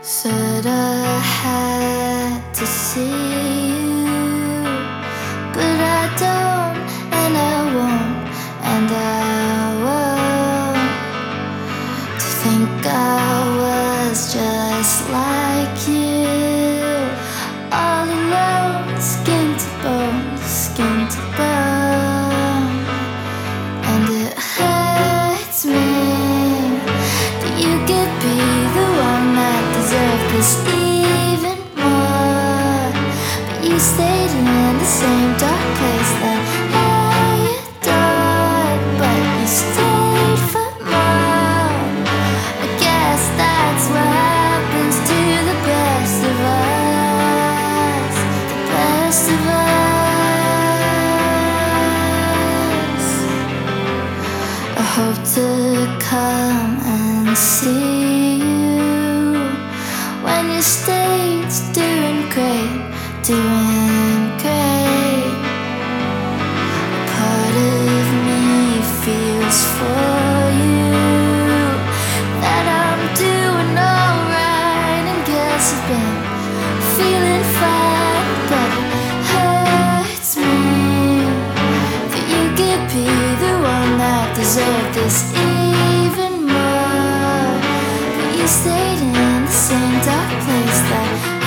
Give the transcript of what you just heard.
Said I had to see you, but I don't, and I won't, and I won't. To think I was just like you, all alone, skin to bone, skin to bone. And it hurts me that you could be the one that deserved this even more, but you stayed in the same dark place that I adored. But you stayed for more. I guess that's what happens to the best of us, the best of us. I hope to come and see you when your state's doing great, doing great. A part of me feels for you that I'm doing alright, and guess I've been feeling fine. But it hurts me that you could be the one that deserved this even more, but you stayed in the same dark place that